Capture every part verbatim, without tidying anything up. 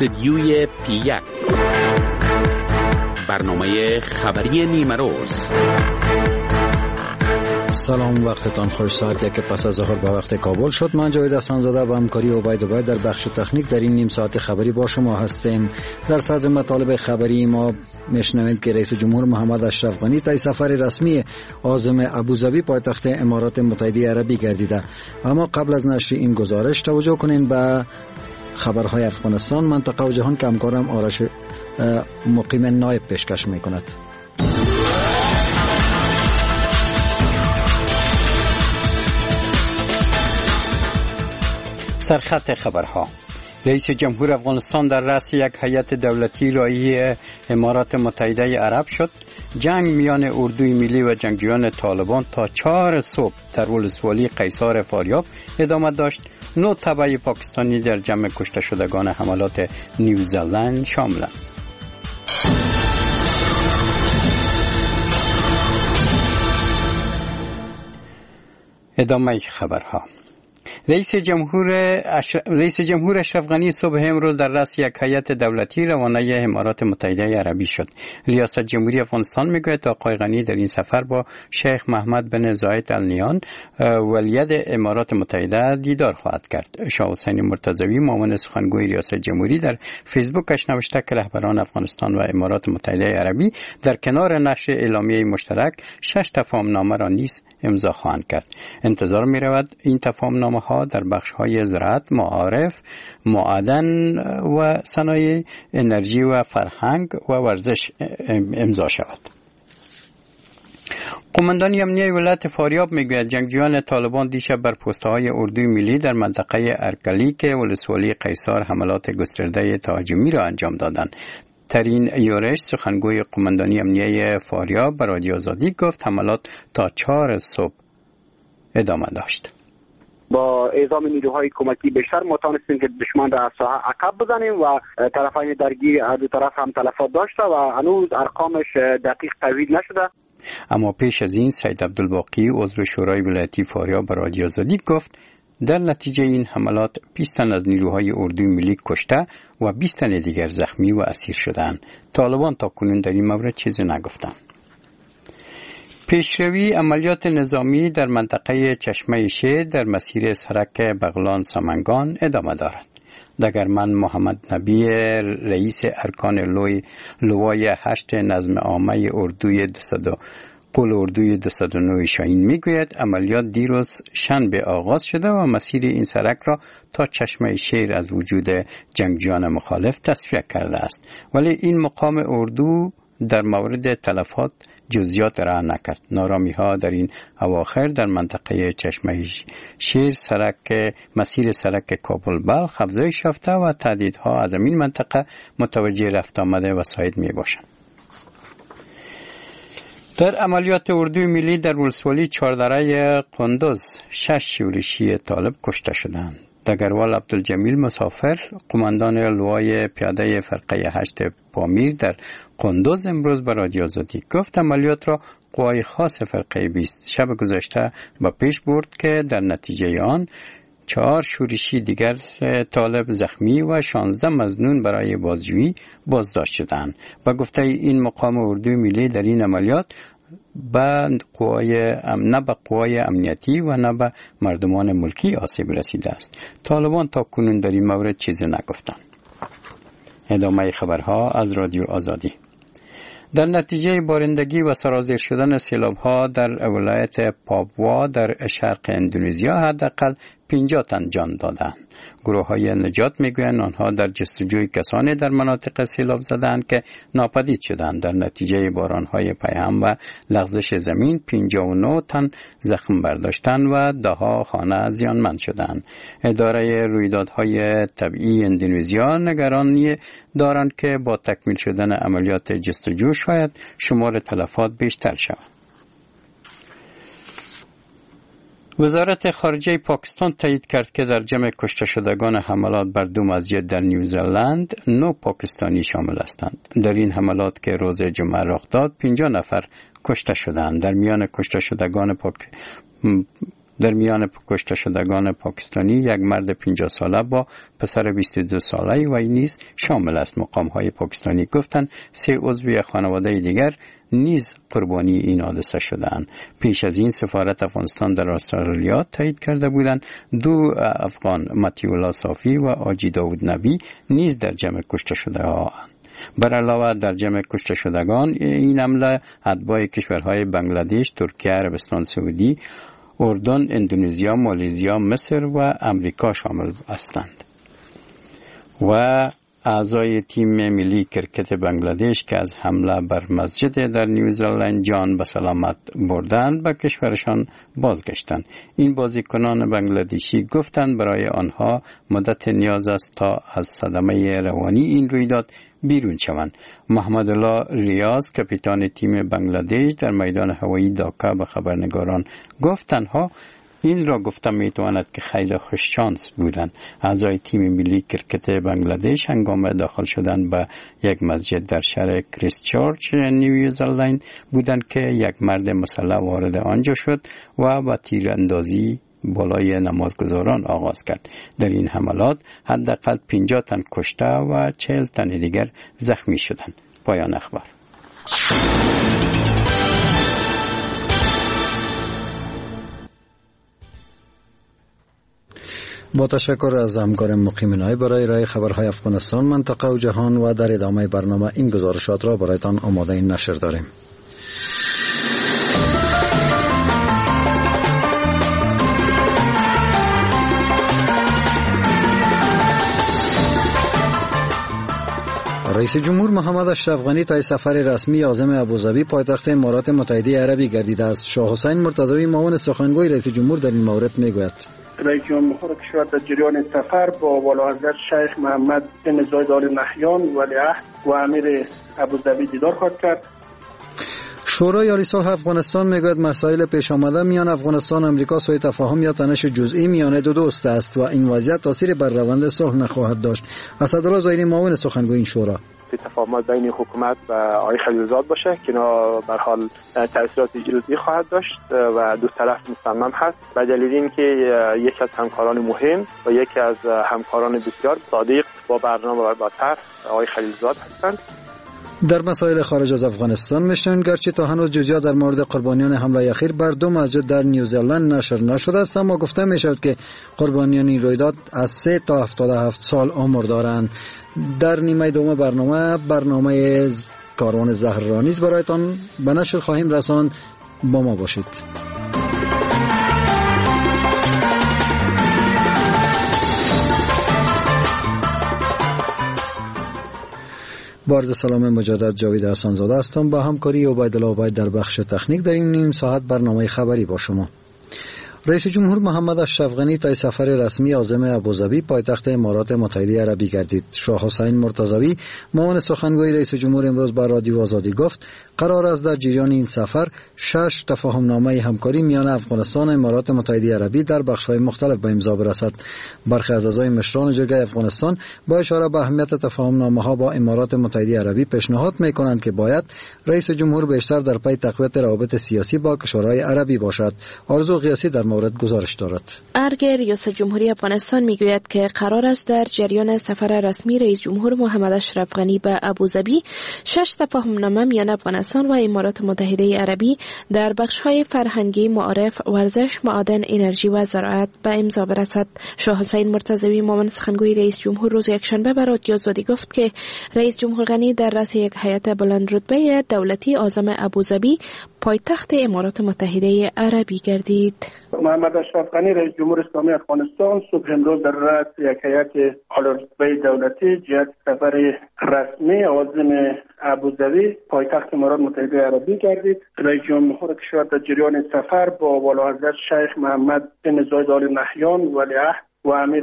استدیوی پی یک، برنامه خبری نیمه روز. سلام، وقتتان خوش. ساعت یک پس از ظهر به وقت کابل شد. من جاوید احسان‌زاده با همکاری عبید عبید در بخش تکنیک در این نیم ساعت خبری با شما هستیم. در صدر مطالب خبری ما میشنوید که رئیس جمهور محمد اشرف غنی طی سفر رسمی عازم ابوظبی پایتخت امارات متحده عربی گردیده. اما قبل از نشر این گزارش توجه کنین به خبرهای افغانستان، منطقه و جهان که همکارم آرش مقیم نایب پیشکش میکند. سرخط خبرها. رئیس جمهور افغانستان در رأس یک هیئت دولتی رایی امارات متحده عرب شد. جنگ میان اردوی ملی و جنگجویان طالبان تا چهار صبح در ولسوالی قیصار فاریاب ادامه داشت. نه تبع پاکستانی در جمع کشته شدگان حملات نیوزلند شاملند. ادامه خبرها. رئیس جمهور اش... رئیس جمهور اشرف غنی صبح امروز در رأس یک هیئت دولتی روانه امارات متحده عربی شد. ریاست جمهوری افغانستان میگوید آقای غنی در این سفر با شیخ محمد بن زاید ال نهیان ولیعهد امارات متحده دیدار خواهد کرد. شاه حسین مرتضوی معاون سخنگوی ریاست جمهوری در فیسبوکش نوشته که رهبران افغانستان و امارات متحده عربی در کنار نشر اعلامیه مشترک شش تفاهمنامه را نیز امضا خواهند کرد. انتظار می رود این تفاهمنامه ها در بخش های زراعت، معارف، معدن و صنایع، انرژی و فرهنگ و ورزش امضا شود. قماندان امنیه ولایت فاریاب میگوید جنگجویان طالبان دیشب بر پست‌های اردوی ملی در منطقه ارکلیک ولسوالی قیصار حملات گسترده تهاجمی را انجام دادند. ترین یورش سخنگوی قماندانی امنیه فاریاب به رادیو آزادی گفت حملات تا چهار صبح ادامه داشت. با اعزام نیروهای کمکی بیشتر ما توانستیم که دشمن را از ساحه عقب بزنیم و طرفین درگیر از دو طرف هم تلفات داشته و هنوز ارقامش دقیق تایید نشده. اما پیش از این سید عبدالباقی عضو شورای ولایتی فاریاب به رادیو آزادی گفت در نتیجه این حملات بیست تن از نیروهای اردوی ملی کشته و بیست تن دیگر زخمی و اسیر شدند. طالبان تاکنون در این مورد چیزی نگفتند. پیشروی عملیات نظامی در منطقه چشمه شیر در مسیر سرک بغلان سمنگان ادامه دارد. دگرمن محمد نبی رئیس ارکان لوی لوای هشت نظم عامه اردوی دویست قل اردوی دویست و نه شاهین میگوید عملیات دیروز شنبه آغاز شده و مسیر این سرک را تا چشمه شیر از وجود جنگجویان مخالف تصفیه کرده است، ولی این مقام اردو در مورد تلفات جزئیات را نکرد. نارامی ها در این اواخر در منطقه چشمه شیر سرک مسیر سرک کابل بلخ افزایش یافته و تهدیدها از این منطقه متوجه رفت آمده و ساید می باشند. در عملیات اردوی ملی در ولسوالی چهاردره قندوز شش شورشی طالب کشته شدند. دگروال عبدالجمیل مسافر قماندان لوای پیاده فرقه هشت پامیر در قندوز امروز به رادیو آزادی گفت عملیات را قوای خاص فرقه بیست شب گذشته با پیش برد که در نتیجه آن چهار شورشی دیگر طالب زخمی و شانزده مظنون برای بازجویی بازداشت شدند. و گفته این مقام اردوی ملی در این عملیات به قوای نه به قوای امنیتی و نه به مردمان ملکی آسیب رسیده است. طالبان تا کنون در این مورد چیزی نگفتند. ادامه خبرها از رادیو آزادی. در نتیجه بارندگی و سرازیر شدن سیلاب‌ها در ولایت پابوا در شرق اندونزیا حداقل پنجاه تن جان دادند. گروه‌های نجات میگویند آنها در جستجوی کسانی در مناطق سیلاب زدند که ناپدید شدند. در نتیجه باران‌های پیهم و لغزش زمین پنجاه و نه تن زخم برداشتند و ده‌ها خانه زیانمند شدند. اداره رویدادهای طبیعی اندونزیا نگرانی دارند که با تکمیل شدن عملیات جستجو شاید شمار تلفات بیشتر شود. وزارت خارجه پاکستان تایید کرد که در جمع کشته شدگان حملات بر دو مسجد در نیوزلند نه پاکستانی شامل هستند. در این حملات که روز جمعه رخ داد پنجاه نفر کشته شدند. در میان کشته شدگان پاک... در میان کشته شدگان پاکستانی یک مرد پنجاه ساله با پسر بیست و دو ساله وی نیز شامل است. مقام‌های پاکستانی گفتند سه عضو خانواده دیگر نیز قربانی این حادثه شدند. پیش از این سفارت افغانستان در استرالیا تایید کرده بودند دو افغان متیولا صافی و آجی داود نبی نیز در جمع کشته شده ها. بر علاوه در جمع کشته شدگان این حمله اتباع کشورهای بنگلادش، ترکیه، عربستان سعودی، اردن، اندونزیا، مالزیا، مصر و امریکا شامل هستند. و اعضای تیم ملی کرکت بنگلادش که از حمله بر مسجد در نیوزلند جان به سلامت بردند به کشورشان بازگشتند. این بازیکنان بنگلادشی گفتند برای آنها مدت نیاز است تا از صدمه روانی این رویداد بیرون شوند. محمد الله ریاض کاپیتان تیم بنگلادش در میدان هوایی داکا به خبرنگاران گفت تنها این را گفتم میتواند که خیلی خوش شانس بودند. اعضای تیم ملی کرکت بنگلادش هنگام داخل شدن به یک مسجد در شهر کریستچرچ نیوزلند بودند که یک مرد مسلح وارد آنجا شد و با تیراندازی بالای نمازگزاران آغاز کرد. در این حملات حداقل پنجاه تن کشته و چهل تن دیگر زخمی شدند. پایان اخبار. با تشکر از همکار مقیمینای برای ارائه خبرهای افغانستان، منطقه و جهان و در ادامه برنامه این گزارشات را برایتان آماده نشر داریم. رئیس جمهور محمد اشرف غنی طی سفر رسمی عازم ابوظبی پایتخت امارات متحده عربی گردیده است. شاه حسین مرتضوی معاون سخنگوی رئیس جمهور در این مورد میگوید رئیس جمهور کشور در جریان سفر با والاحضرت شیخ محمد بن زاید آل نهیان ولیعهد و امیر ابوظبی دیدار خواهد کرد. شورای عالی صلح افغانستان میگوید مسائل پیش آمده میان افغانستان و امریکا سوء تفاهم یا تنش جزئی میان دو دوست است و این وضعیت تاثیر بر روند صلح نخواهد داشت. اسدالله ظاهری معاون سخنگوی این شورا تفاهمات بین حکومت و آقای خلیلزاد باشه که اینا به حال تأثیرات جزئی خواهد داشت و دو طرف مصمم هست و دلیل این که یکی از همکاران مهم و یکی از همکاران بسیار صادق با برنامه و با طرح آقای خلیلزاد هستند. در مسائل خارج از افغانستان میشنوید گرچه تا هنوز جزئیات در مورد قربانیان حمله اخیر بر دو مسجد در نیوزلند نشر نشده است، اما گفته میشود که قربانیان این رویداد از سه تا هفتاد و هفت سال عمر دارند. در نیمه دوم برنامه برنامه کاروان زهر نیز برایتان به نشر خواهیم رساند. با ما باشید. با عرض سلام مجدد جاوید احسانزاده هستم. با همکاری عبیدالله عبید در بخش تکنیک در این نیم ساعت برنامه خبری با شما. رئیس جمهور محمد اشرف غنی طی سفر رسمی عازم ابوظبی پایتخت امارات متحده عربی گردید. شاه حسین مرتضوی معاون سخنگوی رئیس جمهور امروز با رادیو آزادی گفت قرار است در جریان این سفر شش تفاهمنامه همکاری میان افغانستان و امارات متحده عربی در بخش‌های مختلف به امضا برسد. برخی از اعضای مشران جرگه افغانستان با اشاره به اهمیت تفاهمنامه‌ها با امارات متحده عربی پیشنهاد می‌کنند که باید رئیس جمهور بیشتر در پی تقویت روابط سیاسی با کشورهای عربی باشد. آرزو قیاسی در مورد گزارش دارد. ارگ ریاست جمهوری افغانستان میگوید که قرار است در جریان سفر رسمی رئیس جمهور محمد اشرف غنی به ابوظبی شش تفاهمنامه میان افغانستان و امارات متحده عربی در بخش‌های فرهنگی، معارف، ورزش، معادن، انرژی و زراعت به امضا برسد. شاه حسین مرتضوی معاون سخنگوی رئیس جمهور روز یکشنبه به رادیو آزادی گفت که رئیس جمهور غنی در رأس یک هیئت بلند رتبه دولتی عازم ابوظبی پایتخت امارات متحده عربی گردید. محمد اشرف غنی رئیس جمهور اسلامی افغانستان صبح امروز در رأس یک هیئت عالی‌رتبه دولتی جهت سفر رسمی عازم ابوظبی پایتخت امارات متحده عربی گردید. رئیس جمهور کشور در جریان سفر با والاحضرت شیخ محمد بن زاید آل نهیان ولیعهد و امیر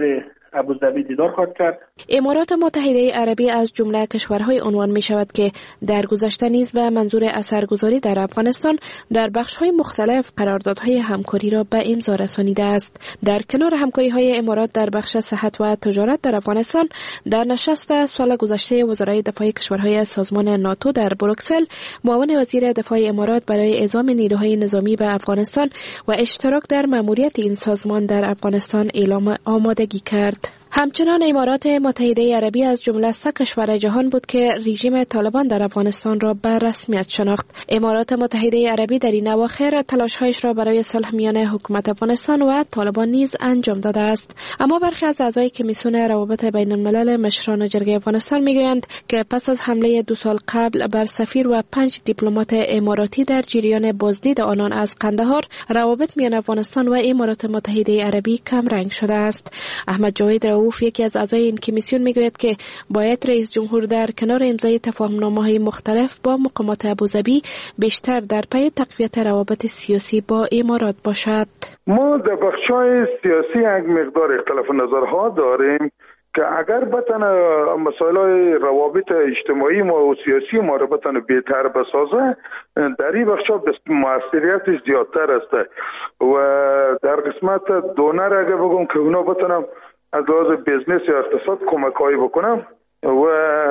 ابوظبی دیدار خواهد کرد. امارات متحده عربی از جمله کشورهای عنوان می شود که در گذشته نیز به منظور اثرگذاری در افغانستان در بخش‌های مختلف قراردادهای همکاری را به امضا رسانیده است. در کنار همکاری‌های امارات در بخش صحت و تجارت در افغانستان، در نشست سال گذشته وزرای دفاع کشورهای سازمان ناتو در بروکسل، معاون وزیر دفاع امارات برای اعزام نیروهای نظامی به افغانستان و اشتراک در مأموریت این سازمان در افغانستان اعلام آمادگی کرد. همچنان امارات متحده عربی از جمله سه کشور جهان بود که رژیم طالبان در افغانستان را به رسمیت شناخت. امارات متحده عربی در این اواخر تلاش‌هایش را برای صلح میان حکومت افغانستان و طالبان نیز انجام داده است. اما برخی از اعضای کمیسیون روابط بین الملل مشران جرگه افغانستان میگویند که پس از حمله دو سال قبل بر سفیر و پنج دیپلمات اماراتی در جریان بازدید آنان از قندهار، روابط میان افغانستان و امارات متحده عربی کم رنگ شده است. احمد جاوید رؤوف، یکی از اعضای این کمیسیون، میگوید که باید رئیس جمهور در کنار امضای تفاهم‌نامه‌های مختلف با مقامات ابوظبی بیشتر در پی تقویت روابط سیاسی با امارات باشد. ما در بخش‌های سیاسی یک مقدار اختلاف نظرها داریم که اگر بتونه مسائل روابط اجتماعی ما و سیاسی ما رو بتونه بهتر بسازه، در این بخشا موثریتش زیادتر است و در قسمت دونر اگر بگم که اونا بتونم از لحاظ بیزنس یا اقتصاد کمک‌هایی بکنم و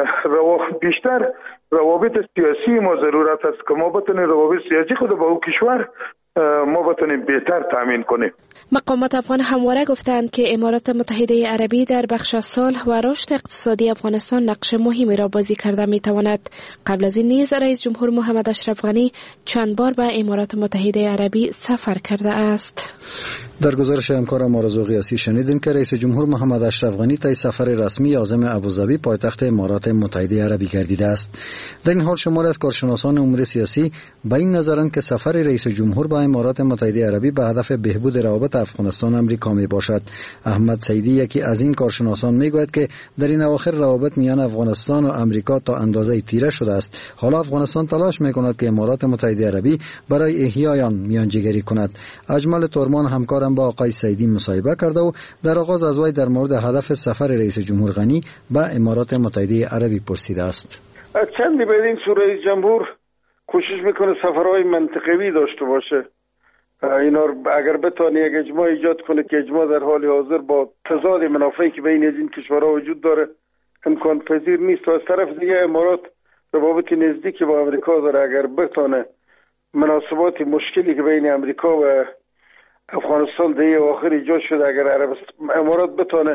بیشتر روابط سیاسی ما ضرورت است که ما بتونیم روابط سیاسی خود با او کشور ما بتونیم بهتر تامین کنیم. مقامات افغان همواره گفتند که امارات متحده عربی در بخش صلح و رشد اقتصادی افغانستان نقش مهمی را بازی کرده می تواند. قبل از این نیز رئیس جمهور محمد اشرف غنی چند بار به امارات متحده عربی سفر کرده است. در گزارش همکارم آرزو قیاسی شنیدیم که رئیس جمهور محمد اشرف غنی طی سفر رسمی عازم ابوظبی پایتخت امارات متحده عربی گردیده است. در این حال شماری از کارشناسان امور سیاسی به این نظرند که سفر رئیس جمهور به امارات متحده عربی به هدف بهبود روابط افغانستان امریکا می باشد. احمد سیدی، یکی از این کارشناسان، میگوید که در این اواخر روابط میان افغانستان و امریکا تا اندازه تیره شده است. حالا افغانستان تلاش میکند که امارات متحده عربی برای احیای آن میانجیگری کند. اجمل تورمان همکارم با آقای سیدی مصاحبه کرده و در آغاز از وی در مورد هدف سفر رئیس جمهور غنی به امارات متحده عربی پرسیده است. از چندی به این سو رئیس جمهور کوشش میکنه سفرهای منطقوی داشته باشه. اینا اگر بتونه یک اجماع ایجاد کنه که اجماع در حال حاضر با تضاد منافعی که بین این کشورها وجود داره امکان پذیر نیست. و از طرف دیگه امارات روابط نزدیکی با امریکا داره. اگر بتونه مناسبات مشکلی که بین امریکا و افغانستان در آخر ایجاد شده، اگر امارات بتونه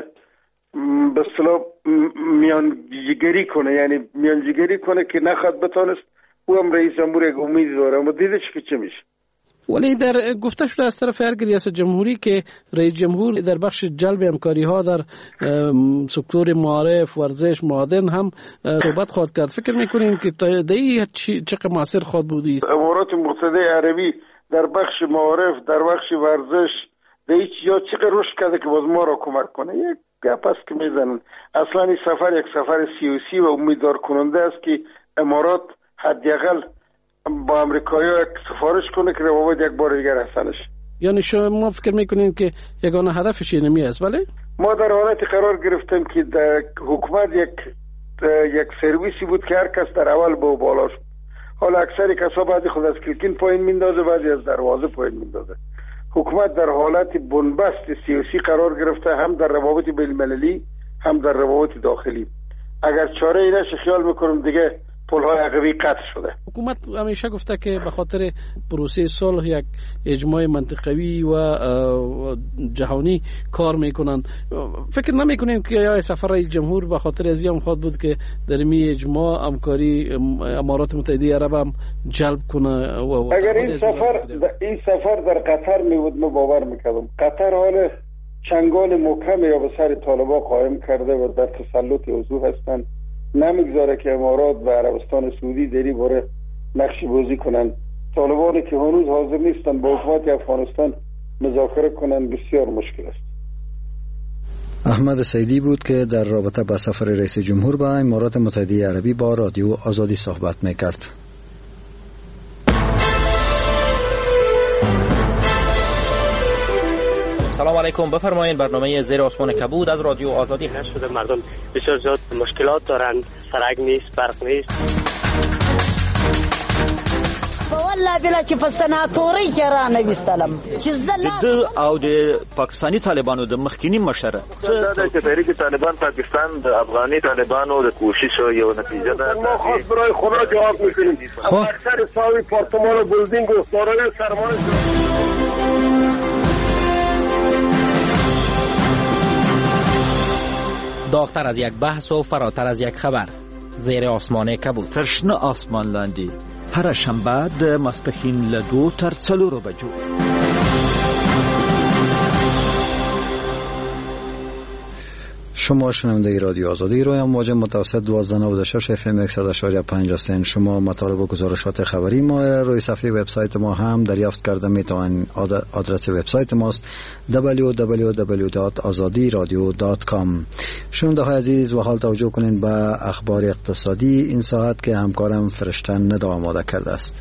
به اصطلاح میانجیگری کنه، یعنی میانجیگری کنه که نخواد بتونست، او هم رئیس جمهور یک امیدی داره، اما دیدش که چه میشه. ولی در گفته شده از طرف هر ریاست جمهوری که رئیس جمهور در بخش جلب همکاری ها در سکتور معارف، ورزش، معادن هم صحبت خواهد کرد. فکر میکنین که دایی چقدر موثر خواهد بود؟ امارات متحده عربی در بخش معارف، در بخش ورزش دایی یا چقدر رشد کرده که باز ما را کمک کنه. یک گپ است که میزنن. اصلا این سفر یک سفر سیاسی و امیدوار کننده است که امارات حداقل با امریکایی‌ها یک سفارش کنه که روابط یک بار دیگر حسنش. یعنی شما فکر میکنین که یگانه هدفش اینمی است؟ ولی ما در حالتی قرار گرفتیم که در حکومت یک یک سرویسی بود که هر کس در اول به بالا شد. حالا اکثر کسا بعضی خود از کلکین پایین میندازه، بعضی از دروازه پایین میندازه. حکومت در حالت بنبست سیاسی قرار گرفته، هم در روابط بین المللی هم در روابط داخلی. اگر چاره ای نشه خیال میکنم دیگه پل‌های عقبی قطع شده. حکومت همیشه گفته که به خاطر پروسه صلح یک اجماع منطقوی و جهانی کار میکنن. فکر نمیکنین که یا سفر رئیس جمهور به خاطر از این خواهد بود که در می اجماع همکاری امارات متحده عرب هم جلب کنه؟ و اگر این سفر این سفر در قطر میود ما باور میکردم. قطر حال چنگال محکم یا به سر طالبان قائم کرده و در تسلط اوضاع هستند. نمیگذاره که امارات و عربستان سعودی دری باره نقشی بازی کنن. طالبانی که هنوز حاضر نیستن با حکومت افغانستان مذاکره کنن بسیار مشکل است. احمد سیدی بود که در رابطه با سفر رئیس جمهور به امارات متحده عربی با رادیو آزادی صحبت میکرد. سلام علیکم، بفرمایید. برنامه زیر آسمان کبود از رادیو آزادی هست. شده مردم بسیار زیاد مشکلات دارند، سرک نیست، برق نیست. والله بلا چې په سناتوري کې را نه وستلم چې د او د پاکستانی طالبانو د مخکینی مشره دا چې تحریک طالبان پاکستان د افغاني طالبانو د کوشش یو نتیجه ده. ما خاص برای خدا جواب میکنیم. اکثر ساوی پارتمان و بلدینگ و دارای سرمایه داغتر از یک بحث و فراتر از یک خبر. زیر آسمان کبود. تشنه آسمان لاندی. هر شنبه د ماسپښین له دوه تر څلورو بجو. شما شنونده رادیو آزادی روی امواج متوسط دوازده و نود و شش اف ام صد و پنج هستین. شما مطالب و گزارشات خبری ما روی صفحه وبسایت ما هم دریافت کرده میتوانید. آدرس وبسایت ماست دبلیو دبلیو دبلیو دات آزادی رادیو دات کام. شنونده های عزیز و حال توجه کنین به اخبار اقتصادی این ساعت که همکارم فرشته ندا آماده کرده است.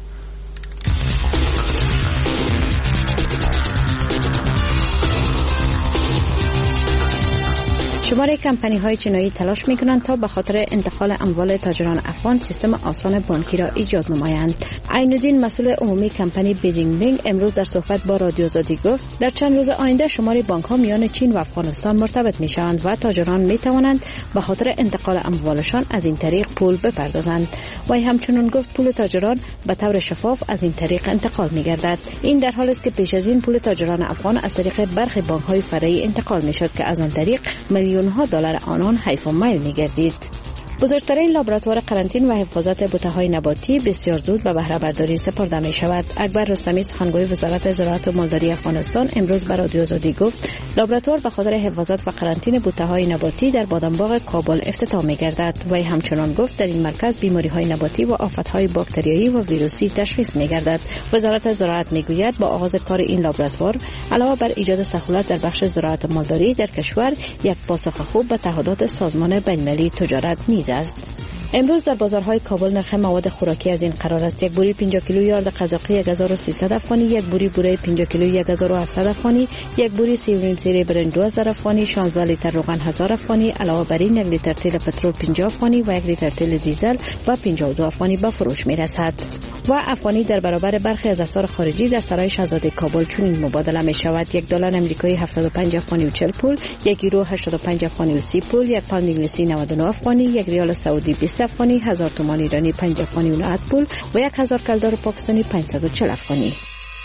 شماره کمپانی های چینایی تلاش می کنند تا به خاطر انتقال اموال تاجران افغان سیستم آسان بانکی را ایجاد نمایند. عین‌الدین مسئول عمومی کمپانی بیجینگ بینگ امروز در صحبت با رادیو آزادی گفت در چند روز آینده شماره بانک ها میان چین و افغانستان مرتبط می شوند و تاجران می توانند به خاطر انتقال اموالشان از این طریق پول بپردازند. و همچنین گفت پول تاجران به طور شفاف از این طریق انتقال می گردد. این در حالی است که پیش از این پول تاجران افغان از طریق برخی بانک های فرعی انتقال می شد که از آن طریق میلیون ها دلار آنان حیف و میل می گردید. بزرگترین لابراتوار قرنطین و حفاظت بوته‌های نباتی بسیار زود به بهره برداری سپرده می شود. اکبر رستمی سخنگوی وزارت زراعت و مالداری افغانستان امروز به رادیو آزادی گفت لابراتوار به خاطر حفاظت و قرنطین بوته‌های نباتی در بادامباغ کابل افتتاح می گردد. و همچنان گفت در این مرکز بیماری‌های نباتی و آفت‌های باکتریایی و ویروسی تشخیص می گردد. وزارت زراعت می گوید با آغاز کار این لابراتوار علاوه بر ایجاد سهولت در بخش زراعت و مالداری در کشور یک پاسخ خوب به تعهدات سازمان بین‌المللی تجارت نیز است. امروز در بازارهای کابل نرخ مواد خوراکی از این قرار است: یک بوری پنجاه کیلو یارد قزاقی یک هزار و سیصد افغانی، یک بوری بوره پنجاه کیلو یک هزار و هفتصد افغانی، یک بوری سی و نیم سیره برنج دو هزار افغانی، شانزده لیتر روغن هزار افغانی، علاوه بر این یک لیتر تیل پترول پنجاه افغانی و یک لیتر تیل دیزل و پنجاه و دو افغانی به فروش می رسد. و افغانی در برابر برخی از اسعار خارجی در سرای شاهزاده کابل چنین مبادله می شود: یک دلار آمریکایی هفتاد و پنج افغانی و چهل پول، یک یورو هشتاد و پنج افغانی و سی پول، یک پوند انگلیسی نود و نه افغانی، یک ریال سعودی بیست افغانی، هزار تومان ایرانی پنج افغانی و نود پول و یک هزار کلدار پاکستانی پانصد و چهل افغانی.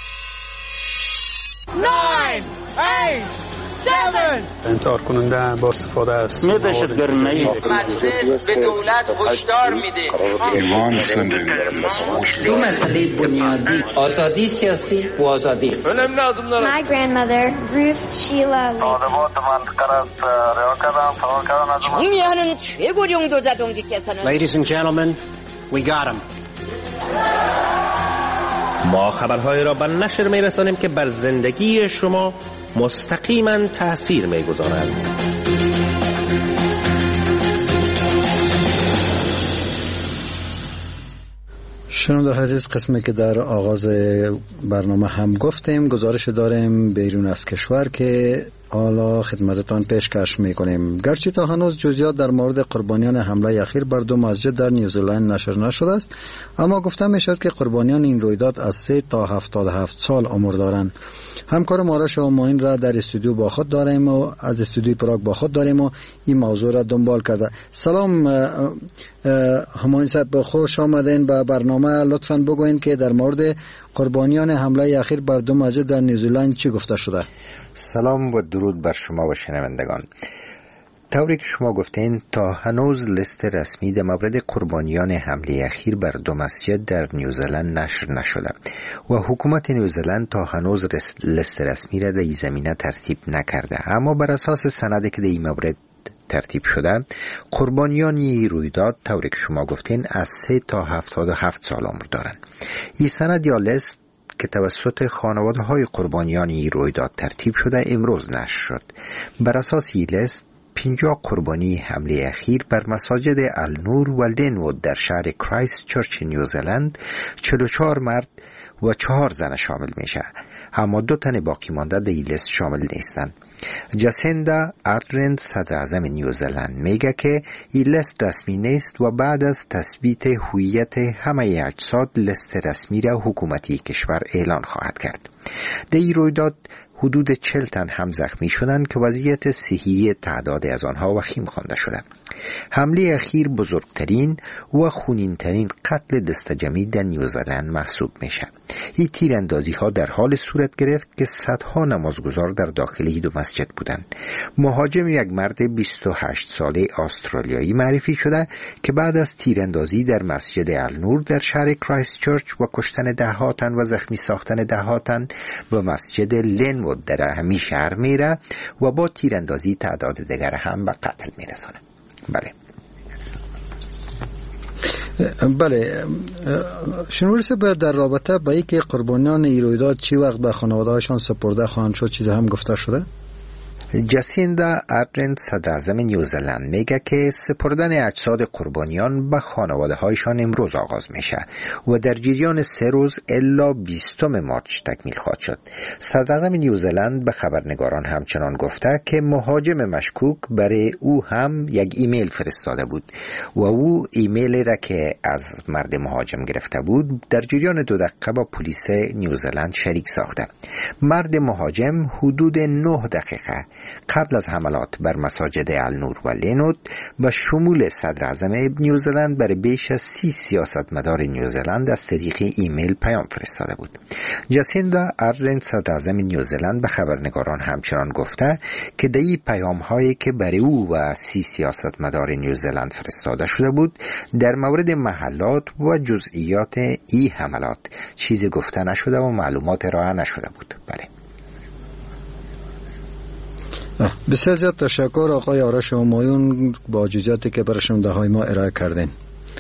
انتحار کننده با استفاده است. دهشتگرد نهی. مجلس به دولت هشدار میده. ایمان سندن. دو مسئله بنیادی: آزادی سیاسی و آزادی. My grandmother, Ruth Sheila Lee. 정의하는 최고 용도 자동기께서는. Ladies and gentlemen, we got him. ما خبرهای را به نشر می رسانیم که بر زندگی شما مستقیما تأثیر می گذارند. شنونده عزیز، قسمی که در آغاز برنامه هم گفتیم گزارش داریم بیرون از کشور که حالا خدمتتان پیشکش میکنیم. گرچه تا هنوز جزئیات در مورد قربانیان حمله اخیر بر دو مسجد در نیوزلند نشر نشده است، اما گفته میشد که قربانیان این رویداد از سه تا هفتاد و هفت سال عمر دارند. همکار مارش و ماین را در استودیو با خود داریم و از استودیوی پراگ با خود داریم و این موضوع را دنبال کرده. سلام هماین صاحب، خوش آمدین به برنامه. لطفاً بگوین که در مورد قربانیان حمله اخیر بر دو مسجد در نیوزلند چی گفته شده؟ سلام و درود بر شما و شنوندگان. طوری که شما گفتین تا هنوز لیست رسمی در مورد قربانیان حمله اخیر بر دو مسجد در نیوزلند نشر نشده و حکومت نیوزلند تا هنوز لیست رسمی را در این زمینه ترتیب نکرده. اما بر اساس سندی که در این مورد ترتیب شده، قربانیان این رویداد طوری که شما گفتین از سه تا هفتاد و هفت سال عمر دارند. این سند یا لیست که توسط خانواده های قربانیان این رویداد ترتیب شده امروز نشر شد. بر اساس این لیست پنجاه قربانی حمله اخیر بر مساجد النور و لینوود در شهر کرایست چرچ نیوزلند، چهل و چهار مرد و چهار زن شامل میشه، اما دو تن باقی مانده در این لیست شامل نیستند. جاسیندا آردرن صدر اعظم نیوزلند میگه که این لیست رسمی نیست و بعد از تثبیت هویت همه اجساد لیست رسمی را حکومتی کشور اعلان خواهد کرد. در این رویداد حدود چهل تن هم زخمی شدند که وضعیت صحی تعداد از آنها وخیم خوانده شده. حمله اخیر بزرگترین و خونینترین قتل دستجمعی در نیوزلند محسوب میشه. این تیراندازی ها در حال صورت گرفت که صدها نمازگزار در داخل این دو مسجد بودند. مهاجم یک مرد بیست و هشت ساله استرالیایی معرفی شده که بعد از تیراندازی در مسجد النور در شهر کرایست چرچ و کشتن ده ها تن و زخمی ساختن ده ها تن به مسجد لینوود در همین شهر میره و با تیراندازی تعداد دیگر هم به قتل میرسانه. بله بله شنوار صاحب، در رابطه با اینکه قربانیان این رویداد چی وقت به خانواده‌هاشان سپرده خواهند شد چیزی هم گفته شده؟ جاسیندا آردرن صدر اعظم نیوزلند میگه که سپردن اجساد قربانیان به خانواده هایشان امروز آغاز میشه و در جریان سه روز الا بیستم مارچ تکمیل خواهد شد. صدر اعظم نیوزلند به خبرنگاران همچنان گفته که مهاجم مشکوک برای او هم یک ایمیل فرستاده بود و او ایمیلی را که از مرد مهاجم گرفته بود در جریان دو دقیقه با پلیس نیوزلند شریک ساخته. مرد مهاجم حدود نه دقیقه قبل از حملات بر مساجد النور و لینود به شمول صدر اعظم نیوزلند برای بیش از سی سیاستمدار نیوزلند از طریق ایمیل پیام فرستاده بود. جاسیندا آردرن صدر اعظم نیوزلند به خبرنگاران همچنان گفته که در این پیام هایی که برای او و سی سیاستمدار نیوزلند فرستاده شده بود در مورد محلات و جزئیات این حملات چیزی گفته نشده و معلومات ارائه نشده بود. بله. بسیار زیاد تشکر آقای آرش همایون با جزئیاتی که برای شنونده های ما ارائه کردین.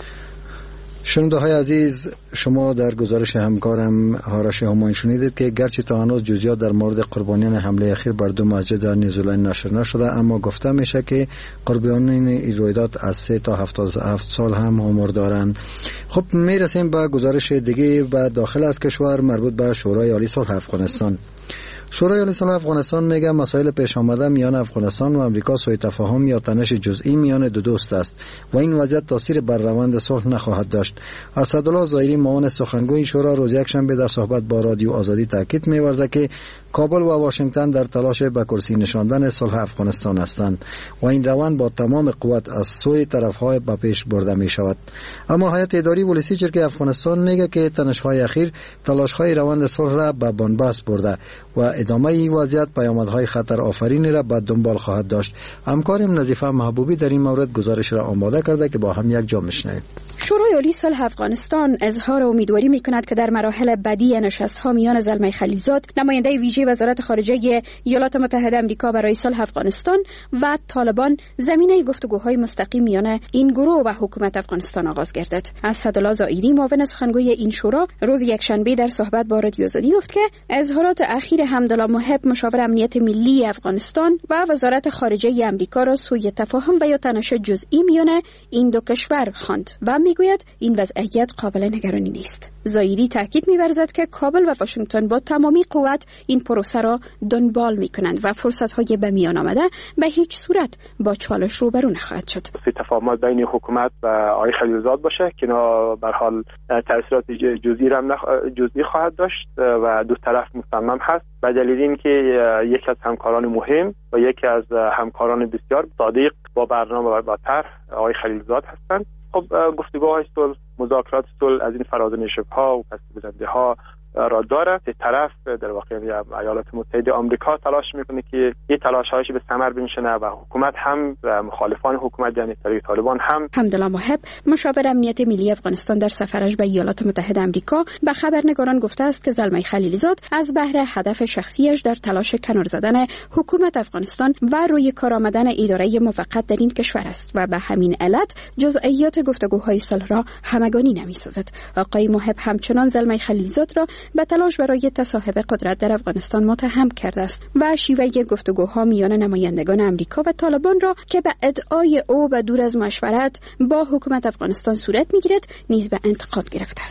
شنونده های عزیز، شما در گزارش همکارم آرش همایون شنیدید که گرچه تا هنوز جزئیات در مورد قربانیان حمله اخیر بر دو مسجد در نیوزلند نشر نشده، اما گفته میشه که قربانیان این رویداد از سه تا هفتاد و هفت سال هم عمر دارند. خب میرسیم به گزارش دیگه و داخل از کشور مربوط به شورای عالی صلح افغانستان. شورای عالی صلح افغانستان میگه مسائل پیش آمده میان افغانستان و امریکا سوء تفاهم یا تنش جزئی میان دو دوست است و این وضعیت تاثیر بر روند صلح نخواهد داشت. اسدالله ظاهری معاون سخنگوی شورا روز یکشنبه در صحبت با رادیو آزادی تاکید می‌ورزد که کابل و واشنگتن در تلاش به کرسی نشاندن صلح افغانستان هستند و این روند با تمام قوت از سوی طرف‌های به پیش برده می‌شود. اما هیئت اداری ولسی چرک افغانستان میگه که تنش‌های اخیر تلاش‌های روند صلح را به بنبست برده و ادامه این وضعیت پیامدهای خطر آفرینی را به دنبال خواهد داشت. همکارم نظیفه محبوبی در این مورد گزارش را آماده کرده که با هم یک جا میشنویم. شورای عالی صلح افغانستان اظهار امیدواری می‌کند که در مراحل بعدی نشست‌ها میان زلمه خلیلزاد، نماینده ویژه وزارت خارجه ایالات متحده آمریکا برای صلح افغانستان و طالبان، زمینه گفتگوهای مستقیم میان این گروه و حکومت افغانستان آغاز گردد. اسدالله ظاهری معاون سخنگوی این شورا روز یکشنبه در صحبت با رادیو آزادی گفت که اظهارات اخیر حمدالله محب مشاور امنیت ملی افغانستان و وزارت خارجه آمریکا را سوء تفاهم و یا تنش جزئی میان این دو کشور خواند و میگوید این وضعیت قابل نگرانی نیست. ظاهری تاکید می‌ورزد که کابل و واشنگتن با تمامی قوت این پروسه را دنبال می‌کنند و فرصت‌های به میان آمده به هیچ صورت با چالش روبرو نخواهد شد. تفاهمات بین حکومت و آقای خلیلزاد باشه که اینا به حال تأثیرات جزئی هم جزئی خواهد داشت و دو طرف مصمم هست به دلیل اینکه یکی از همکاران مهم و یکی از همکاران بسیار صادق با برنامه و با طرح آقای خلیلزاد هستند. خب گفتگوهای صلح، مذاکرات صلح از این فراز نشب‌ها و پس‌بندی‌ها را داره. به طرف در واقع ایالات متحده آمریکا تلاش میکنه که یه تلاش‌هایش به ثمر بنشینه و حکومت هم و مخالفان حکومت یعنی طریق طالبان هم. حمدالله محب مشاور امنیت ملی افغانستان در سفرش به ایالات متحده آمریکا به خبرنگاران گفته است که زلمه خلیلزاد از بهر هدف شخصیش در تلاش کنار زدن حکومت افغانستان و روی کار آمدن اداره موقت در این کشور است و به همین علت جزئیات گفتگوهای صلح را همگانی نمی‌سازد. آقای محب همچنان زلمه خلیلزاد را به تلاش برای تصاحب قدرت در افغانستان متهم کرده است و شیوه گفتگوها میان نمایندگان امریکا و طالبان را که به ادعای او و دور از مشورت با حکومت افغانستان صورت میگیرد نیز به انتقاد گرفته است.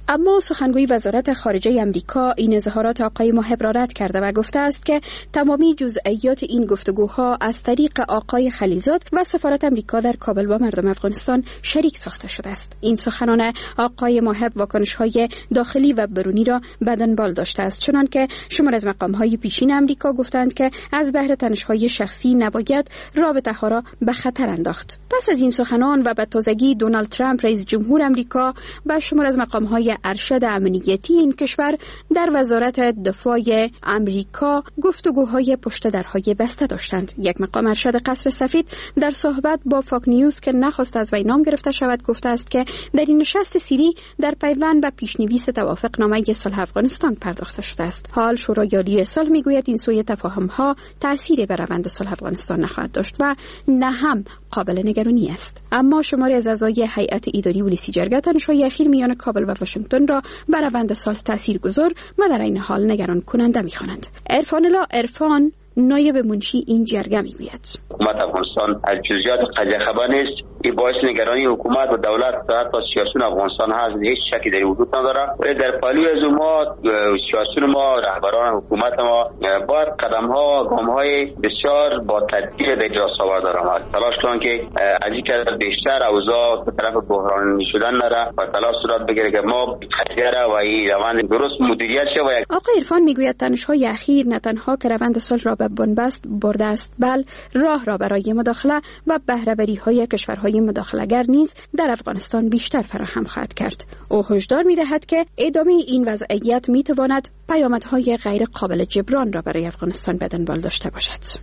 اما سخنگوی وزارت خارجه امریکا این اظهارات آقای محب را رد کرده و گفته است که تمامی جزئیات این گفتگوها از طریق آقای خلیلزاد و سفارت امریکا در کابل با مردم افغانستان شریک ساخته شده است. این سخنان آقای محب واکنش‌های داخلی و برونی را به دنبال داشته است، چنانکه شمار از مقام‌های پیشین امریکا گفتند که از بهر تنش‌های شخصی نباید رابطه‌ها را به خطر انداخت. پس از این سخنان و به تازگی دونالد ترامپ رئیس جمهور امریکا با شمار از مقام‌های ارشد امنیتی این کشور در وزارت دفاع امریکا گفتگوهای پشت درهای بسته داشتند. یک مقام ارشد قصر سفید در صحبت با فاک نیوز که نخواست از وی نام گرفته شود گفته است که در این نشست سری در پیوند به پیش‌نویس توافقنامه صلح افغانستان پرداخته شده است. حال شورای عالی صلح میگوید این سوء تفاهم‌ها تأثیری بر روند صلح افغانستان نخواهد داشت و نه هم قابل نگرانی است. اما شماری از اعضای هیئت اداری ولسی جرگه تنش‌های اخیر میان کابل و واشنگتن را بر روند صلح تاثیرگذار و در این حال نگران کننده می‌خوانند. عرفان الله عرفان نایب منشی این جرگه میگوید حکومت افغانستان از جزئیات قضیه خبر نیست. این باعث نگرانی حکومت و دولت و حتی سیاسیون افغانستان هست. هیچ شکی در وجود نداره. ولی در پهلوی از ما سیاسیون ما رهبران حکومت ما باید قدم ها و گام های بسیار با تدبیر به اجرا آورده دارند. تلاش کنند که از این که بیشتر اوضاع به طرف بحرانی شدن نره و تلاش صورت بگیره که ما قضیه را و این روند درست مدیریت شه. آقای عرفان میگوید تنش‌های اخیر نه تنها که روند صلح را به بنبست برده است، بل راه را برای مداخله و بهره‌وری‌های کشورهای مداخله‌گر نیز در افغانستان بیشتر فراهم خواهد کرد. او هشدار می‌دهد که ادامه این وضعیت می‌تواند پیامدهای غیر قابل جبران را برای افغانستان به دنبال داشته باشد.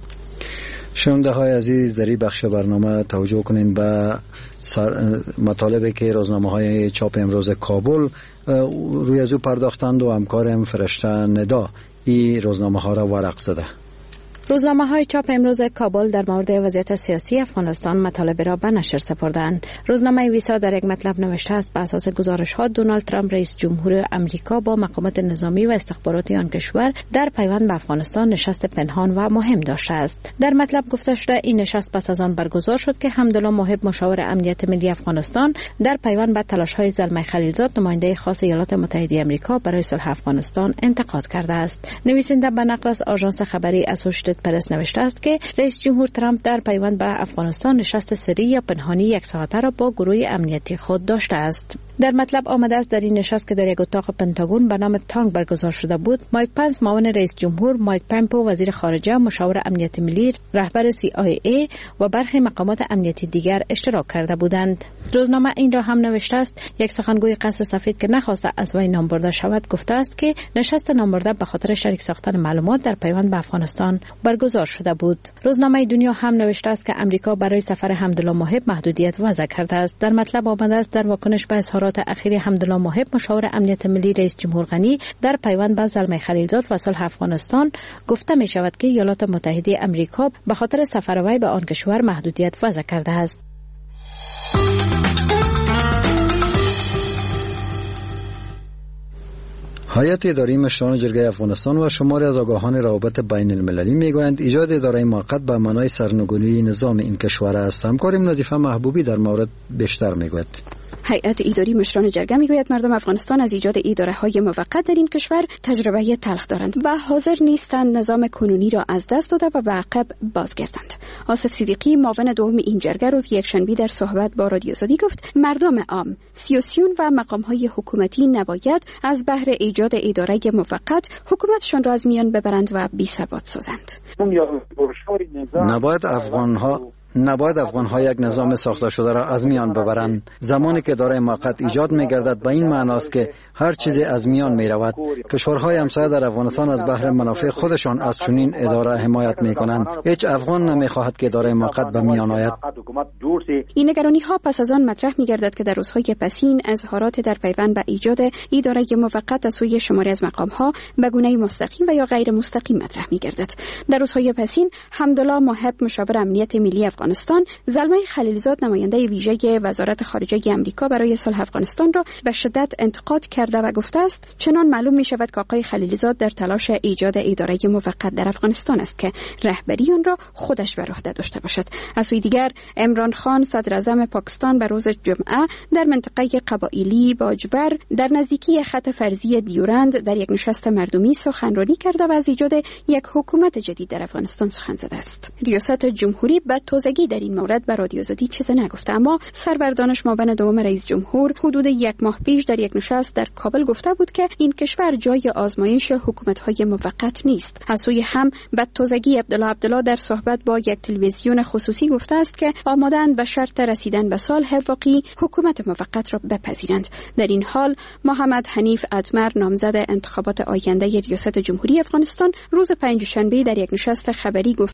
شنونده های عزیز، در این بخش برنامه توجه کنین به مطالبی که روزنامه های چاپ امروز کابل روی از او پرداختند و همکارم فرشته ندا این روزنامه ها را ورق زده. روزنامه های چاپ امروز کابل در مورد وضعیت سیاسی افغانستان مطالب را به نشر سپردند. روزنامه ویسا در یک مطلب نوشته است بر اساس گزارش ها دونالد ترامپ رئیس جمهور امریکا با مقامات نظامی و استخباراتی آن کشور در پیوند به افغانستان نشست پنهان و مهم داشته است. در مطلب گفته شده این نشست پس از آن برگزار شد که حمدالله محب مشاور امنیت ملی افغانستان در پیوند به تلاش های زلمه خلیلزاد نماینده خاص ایالات متحده آمریکا برای صلح افغانستان انتقاد کرده است. نویسنده به نقل از آژانس خبری اسوسییتد پرس نوشته است که رئیس جمهور ترامپ در پیوند به افغانستان نشست سری یا پنهانی یک ساعته را با گروه امنیتی خود داشته است. در مطلب آمده است در این نشست که در یک اتاق پنتاگون به نام تانگ برگزار شده بود، مایک پنس معاون رئیس جمهور، مایک پمپو وزیر خارجه، مشاور امنیت ملی، رهبر سی آی ای و برخی مقامات امنیتی دیگر اشتراک کرده بودند. روزنامه این را هم نوشته است یک سخنگوی قصر سفید که نخواسته از وی نام برده شود گفته است که نشست نامبرده به خاطر شریک ساختن معلومات در پیوند به افغانستان برگزار شده بود. روزنامه دنیا هم نوشته است که امریکا برای سفر حمدالله محب محدودیت وضع کرده است. در مطلب آمده است در واکنش به اظهارات اخیر حمدالله محب مشاور امنیت ملی رئیس جمهور غنی در پیوند به زلمه خلیلزاد و صلح افغانستان گفته می شود که ایالات متحده آمریکا به خاطر سفر وی به آن کشور محدودیت وضع کرده است. هیئت اداری مشران جرگه افغانستان و شماری از آگاهان روابط بین المللی میگویند ایجاد اداره موقت به معنای سرنگونی نظام این کشور است. همکارم نظیفه محبوبی در مورد بیشتر میگوید. هیئت اداری مشران جرگه میگوید مردم افغانستان از ایجاد اداره های موقت در این کشور تجربه تلخ دارند و حاضر نیستند نظام کنونی را از دست داده و به عقب بازگردند. آصف صدیقی معاون دوم این جرگه روز یکشنبه در صحبت با رادیو آزادی گفت مردم عام، سیاسیون و مقام های حکومتی نباید از بهر ایجاد اداره موقت حکومتشان را از میان ببرند و بی ثبات سازند. نباید افغانها نباید افغان‌ها یک نظام ساخته شده را از میان ببرند. زمانی که اداره موقت ایجاد می‌گردد به این معناست که هر چیزی از میان می‌رود. کشورهای همسایه در افغانستان از بهر منافع خودشان از چنین اداره حمایت می‌کنند. هیچ افغان نمی‌خواهد که اداره موقت به میان آید. این نگرانی‌ها پس از آن مطرح می‌گردد که در روزهای پسین اظهارات در پیوند به ایجاد اداره موقت از سوی شماری از مقام‌ها به گونه‌ای مستقیم و یا غیر مستقیم مطرح می‌گردد. در روزهای پسین حمدالله محب مشاور امنیت ملی افغانستان زلمه خلیلزاد نماینده ویژه وزارت خارجه آمریکا برای صلح افغانستان را به شدت انتقاد کرده و گفته است چنان معلوم می شود که آقای خلیلزاد در تلاش ایجاد اداره موقت در افغانستان است که رهبری آن را خودش بر عهده داشته باشد. از سوی دیگر عمران خان صدر اعظم پاکستان به روز جمعه در منطقه قبایلی باجبر در نزدیکی خط فرضی دیورند در یک نشست مردمی سخنرانی کرده و از ایجاد یک حکومت جدید در افغانستان سخن زده است. ریاست جمهوری به تازگی در این مورد به رادیو آزادی چیزی نگفته، اما سرور دانش معاون دوم رئیس جمهور حدود یک ماه پیش در یک نشست در کابل گفته بود که این کشور جای آزمایش حکومت‌های موقت نیست. از سوی هم به تازگی عبدالله عبدالله در صحبت با یک تلویزیون خصوصی گفته است که آماده‌اند به شرط رسیدن به صلح واقعی حکومت موقت را بپذیرند. در این حال محمد حنیف ادمر نامزد انتخابات آینده ریاست جمهوری افغانستان روز پنجشنبه در یک نشست خبری گفت